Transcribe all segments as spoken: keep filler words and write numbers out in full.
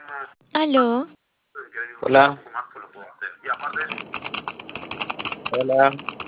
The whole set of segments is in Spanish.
Aló, Hola, hola,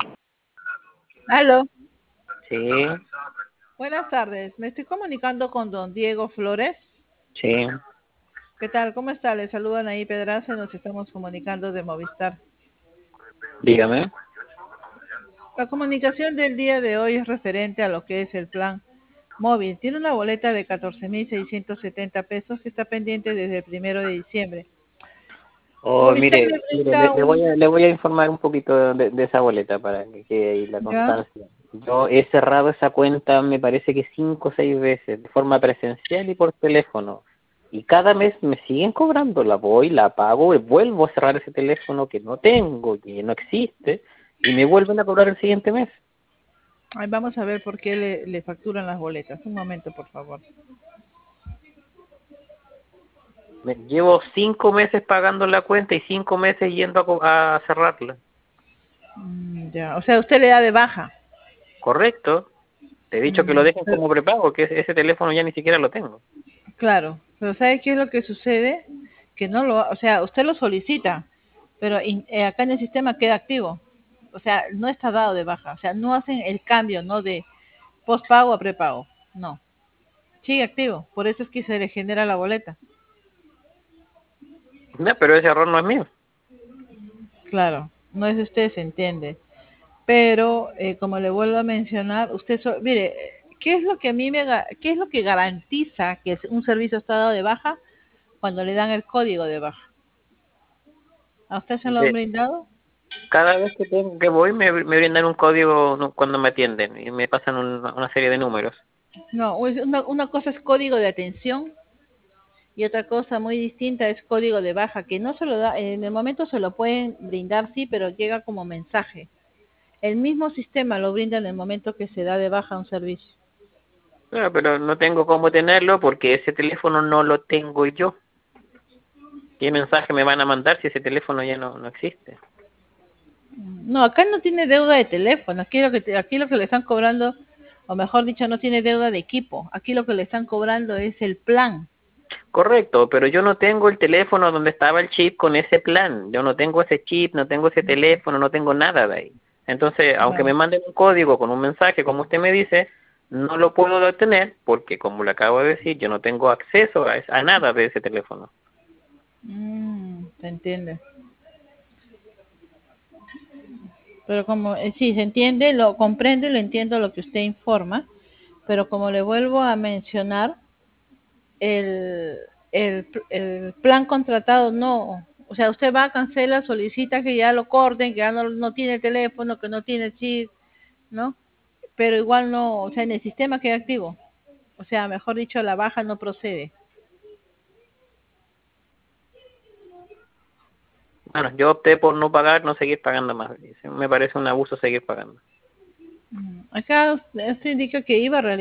Aló, sí, buenas tardes. Me estoy comunicando con don Diego Flores. sí, ¿Qué tal? ¿Cómo está? Le saludan ahí Pedraza. Nos estamos comunicando de Movistar. dígame. La comunicación del día de hoy es referente a lo que es el plan móvil. Tiene una boleta de catorce mil seiscientos setenta pesos que está pendiente desde el primero de diciembre. Oh, Movistar mire, le mire, brinda le, le voy un... a, le voy a informar un poquito de, de esa boleta para que quede ahí la ¿Ya? constancia. Yo he cerrado esa cuenta, me parece que cinco o seis veces, de forma presencial y por teléfono. Y cada mes me siguen cobrando, la voy, la pago, y vuelvo a cerrar ese teléfono que no tengo, que no existe, y me vuelven a cobrar el siguiente mes. Ay, vamos a ver por qué le, le facturan las boletas. Un momento, por favor. Me, llevo cinco meses pagando la cuenta y cinco meses yendo a, co- a cerrarla. Mm, ya. O sea, usted le da de baja. Correcto. Te he dicho que lo Mm, dejen pero- como prepago, que ese, ese teléfono ya ni siquiera lo tengo. Claro, pero ¿sabe qué es lo que sucede? Que no lo, o sea, usted lo solicita, pero in- eh, acá en el sistema queda activo. O sea, no está dado de baja. O sea, no hacen el cambio, ¿no? De postpago a prepago. No. Sigue activo. Por eso es que se le genera la boleta. No, pero ese error no es mío. Claro, no es de usted, se entiende. Pero, eh, como le vuelvo a mencionar, usted, so- mire, ¿qué es lo que a mí me, ga- qué es lo que garantiza que un servicio está dado de baja cuando le dan el código de baja? ¿A usted se lo han De, brindado? cada vez que tengo que voy me, me brindan un código no- cuando me atienden y me pasan un- una serie de números. No, es una, una cosa es código de atención y otra cosa muy distinta es código de baja, que no se lo da, en el momento se lo pueden brindar, sí, pero llega como mensaje. El mismo sistema lo brinda en el momento que se da de baja un servicio. Claro, pero no tengo cómo tenerlo porque ese teléfono no lo tengo yo. ¿Qué mensaje me van a mandar si ese teléfono ya no, no existe? No, acá no tiene deuda de teléfono, aquí lo que te- aquí lo que le están cobrando, o mejor dicho, no tiene deuda de equipo. Aquí lo que le están cobrando es el plan. Correcto, pero yo no tengo el teléfono donde estaba el chip con ese plan. Yo no tengo ese chip, no tengo ese teléfono, no tengo nada de ahí. Entonces, aunque me Claro. manden un código con un mensaje, como usted me dice, no lo puedo obtener porque, como le acabo de decir, yo no tengo acceso a, es- a nada de ese teléfono. Mm, se entiende. Pero como, eh, sí, se entiende, lo comprendo y lo entiendo lo que usted informa, pero como le vuelvo a mencionar, el, el, el plan contratado no, o sea, usted va, cancela, solicita que ya lo corten, que ya no, no tiene teléfono, que no tiene chip, ¿no? Pero igual no, o sea, en el sistema queda activo. O sea, mejor dicho, la baja no procede. Bueno, yo opté por no pagar, no seguir pagando más. Me parece un abuso seguir pagando. Mm, Acá usted usted indica que iba a realizar